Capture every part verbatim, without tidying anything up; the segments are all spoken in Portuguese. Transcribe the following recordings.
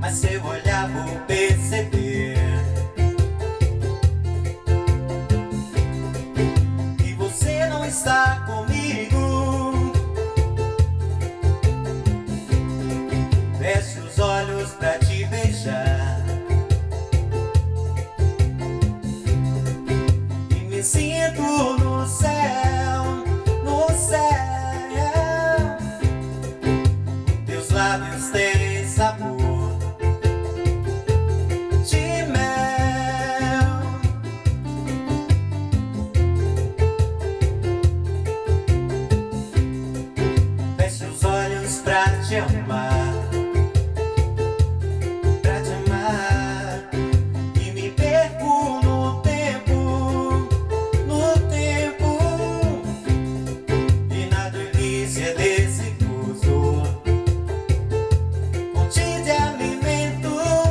a seu olhar vou perceber que você não está comigo. Feche os olhos pra te beijar e me sinto no céu, no céu. Teus lábios têm sabor de mel. Feche os olhos pra te amar, pra te amar, e me perco no tempo, no tempo, e na delícia desse gozo, fonte de alimento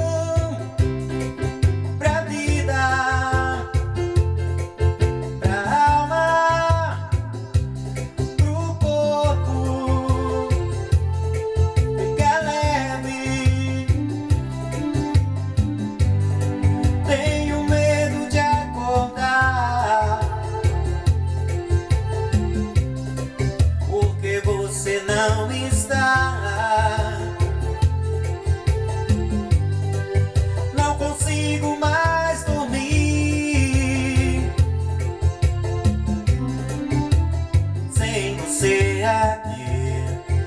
pra vida, pra alma, pro corpo. Fica leve, tenho medo de acordar, porque você não está. Não consigo mais dormir sem você aqui.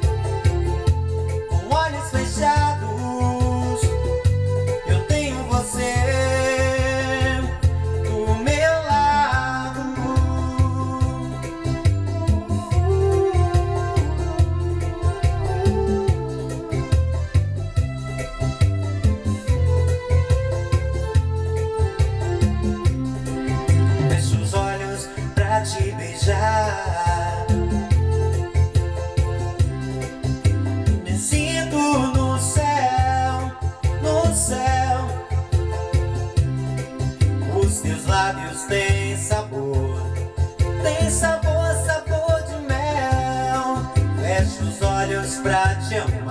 Com olhos fechados, eu tenho você do meu lado. Feche os olhos pra te beijar, me sinto no céu, no céu. Os teus lábios têm sabor, têm sabor, sabor de mel. Feche os olhos pra te amar,